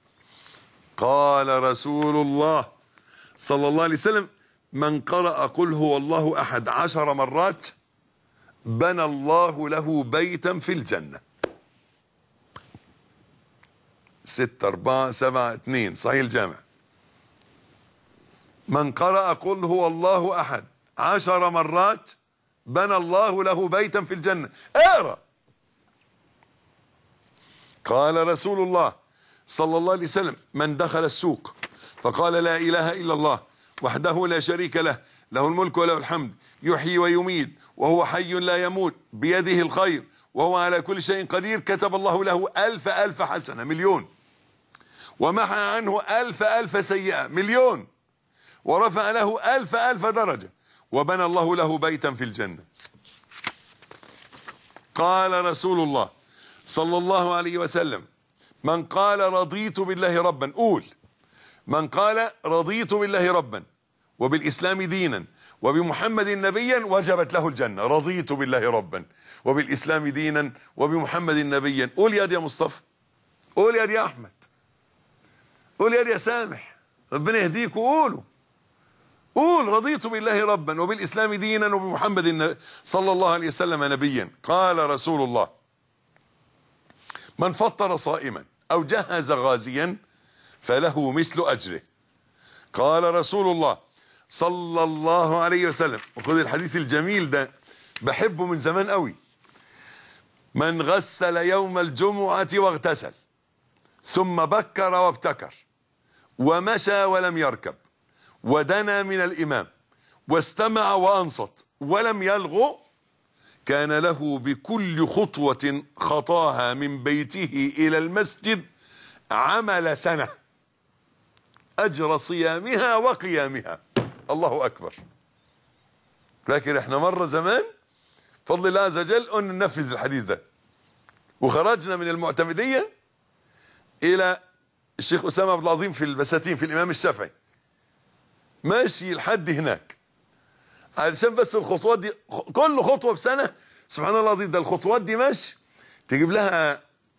قال رسول الله صلى الله عليه وسلم من قرأ قل هو الله أحد عشر مرات بنى الله له بيتا في الجنة. ستة أربعة سبعة اثنين صحيح الجامع. من قرأ قل هو الله أحد عشر مرات بنى الله له بيتا في الجنة. اقرأ. قال رسول الله صلى الله عليه وسلم من دخل السوق فقال لا إله إلا الله وحده لا شريك له له الملك وله الحمد يحيي ويميت وهو حي لا يموت بيده الخير وهو على كل شيء قدير كتب الله له ألف ألف حسنة، مليون، ومحى عنه ألف ألف سيئة، مليون، ورفع له ألف ألف درجة، وبنى الله له بيتا في الجنة. قال رسول الله صلى الله عليه وسلم من قال رضيت بالله ربا، قول من قال رضيت بالله ربا وبالإسلام دينا وبمحمد نبيا وجبت له الجنة. رضيت بالله ربا وبالإسلام دينا وبمحمد نبيا. قول يا دي يا مصطفى، قول يا دي يا أحمد. قول يا سامح، ربنا يهديك وقولوا. قول رضيت بالله ربا وبالإسلام دينا وبمحمد صلى الله عليه وسلم نبيا. قال رسول الله: من فطر صائما أو جهز غازيا فله مثل أجره. قال رسول الله صلى الله عليه وسلم، وخذ الحديث الجميل ده بحبه من زمان قوي: من غسل يوم الجمعة واغتسل ثم بكر وابتكر ومشى ولم يركب ودنا من الإمام واستمع وأنصت ولم يلغو كان له بكل خطوة خطاها من بيته إلى المسجد عمل سنة أجر صيامها وقيامها. الله أكبر. لكن احنا مرة زمان فضل الله عز وجل أن ننفذ الحديث ده، وخرجنا من المعتمدية إلى الشيخ أسامة عبد العظيم في البساتين في الإمام الشافعي، ماشي لحد هناك علشان بس الخطوات دي، كل خطوة بسنة. سبحان الله العظيم، ده الخطوات دي ماشي تجيب لها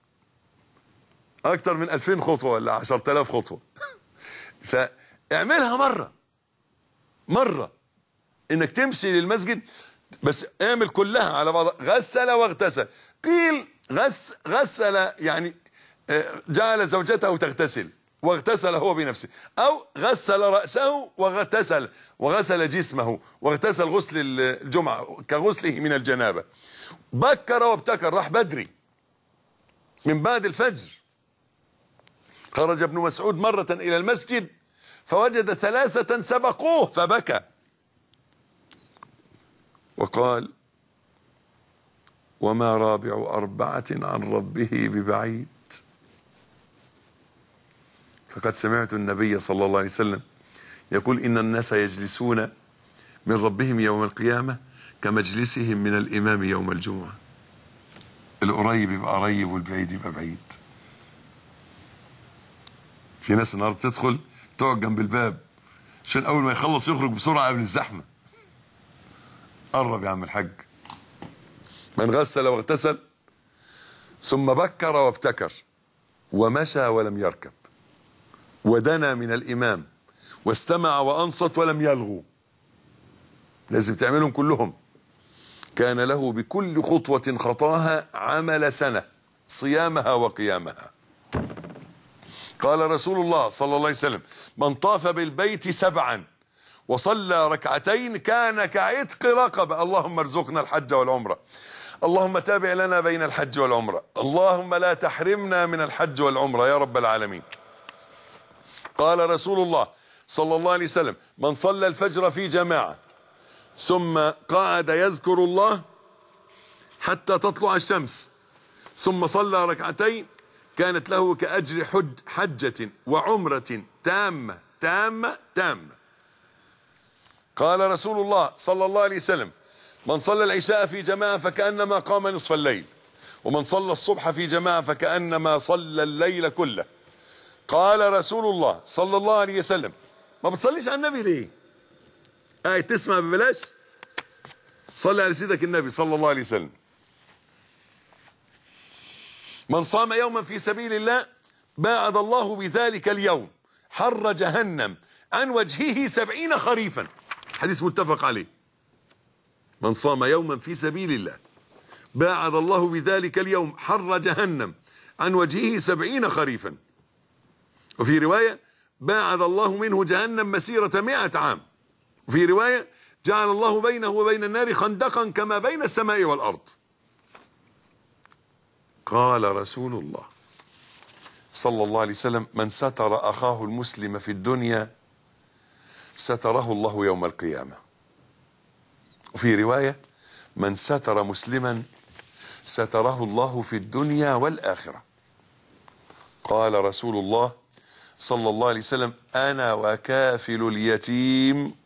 أكتر من ألفين خطوة ولا عشرة آلاف خطوة. فاعملها مرة مرة إنك تمشي للمسجد، بس اعمل كلها على بعضها. غسل واغتسل، قيل غس غسل يعني جعل زوجته تغتسل واغتسل هو بنفسه، أو غسل رأسه واغتسل وغسل جسمه واغتسل غسل الجمعة كغسله من الجنابة. بكر وابتكر، راح بدري من بعد الفجر. خرج ابن مسعود مرة إلى المسجد فوجد ثلاثة سبقوه فبكى وقال: وما رابع أربعة عن ربه ببعيد. فقد سمعت النبي صلى الله عليه وسلم يقول: إن الناس يجلسون من ربهم يوم القيامة كمجلسهم من الإمام يوم الجمعة. القريب يبقى قريب والبعيد يبقى بعيد. في ناس النهارده تدخل تقعد جنب الباب عشان أول ما يخلص يخرج بسرعة قبل الزحمة. قرب يا عم الحاج. من غسل واغتسل ثم بكر وابتكر ومشى ولم يركب ودنا من الإمام واستمع وأنصت ولم يلغو، لازم تعملهم كلهم، كان له بكل خطوة خطاها عمل سنة صيامها وقيامها. قال رسول الله صلى الله عليه وسلم: من طاف بالبيت سبعا وصلى ركعتين كان كعتق رقبة. اللهم ارزقنا الحج والعمرة، اللهم تابع لنا بين الحج والعمرة، اللهم لا تحرمنا من الحج والعمرة يا رب العالمين. قال رسول الله صلى الله عليه وسلم: من صلى الفجر في جماعة ثم قعد يذكر الله حتى تطلع الشمس ثم صلى ركعتين كانت له كأجر حج حجة وعمرة تامة تامة تامة. قال رسول الله صلى الله عليه وسلم: من صلى العشاء في جماعة فكأنما قام نصف الليل، ومن صلى الصبح في جماعة فكأنما صلى الليل كله. قال رسول الله صلى الله عليه وسلم: ما بتصليش على النبي ليه؟ آية تسمع ببلاش؟ صلي على سيدك النبي صلى الله عليه وسلم. من صام يوما في سبيل الله باعد الله بذلك اليوم حر جهنم عن وجهه سبعين خريفا. حديث متفق عليه. من صام يوما في سبيل الله باعد الله بذلك اليوم حر جهنم عن وجهه سبعين خريفا. وفي رواية: باعد الله منه جهنم مسيرة مئة عام. وفي رواية: جعل الله بينه وبين النار خندقا كما بين السماء والأرض. قال رسول الله صلى الله عليه وسلم: من ستر أخاه المسلم في الدنيا ستره الله يوم القيامة. وفي رواية: من ستر مسلما ستره الله في الدنيا والآخرة. قال رسول الله صلى الله عليه وسلم: أنا وكافل اليتيم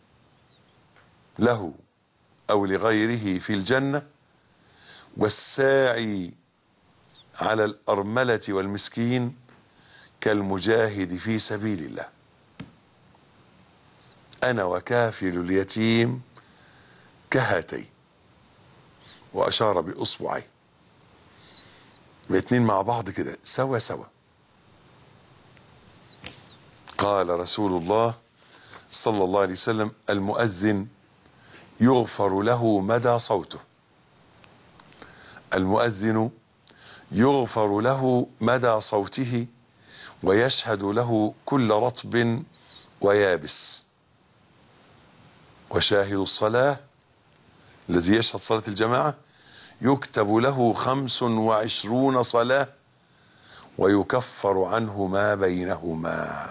له أو لغيره في الجنة، والساعي على الأرملة والمسكين كالمجاهد في سبيل الله. أنا وكافل اليتيم كهاتين، وأشار بإصبعين، الاثنين مع بعض كده سوا سوا. قال رسول الله صلى الله عليه وسلم: المؤذن يغفر له مدى صوته. المؤذن يغفر له مدى صوته ويشهد له كل رطب ويابس. وشاهد الصلاة الذي يشهد صلاة الجماعة يكتب له خمس وعشرون صلاة ويكفر عنه ما بينهما.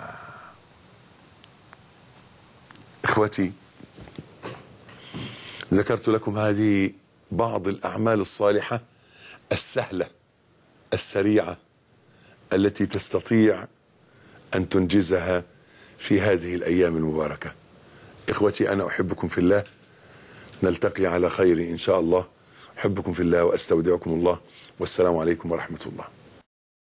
إخوتي، ذكرت لكم هذه بعض الأعمال الصالحة السهلة السريعة التي تستطيع أن تنجزها في هذه الأيام المباركة. إخوتي، أنا أحبكم في الله، نلتقي على خير إن شاء الله. أحبكم في الله وأستودعكم الله، والسلام عليكم ورحمة الله.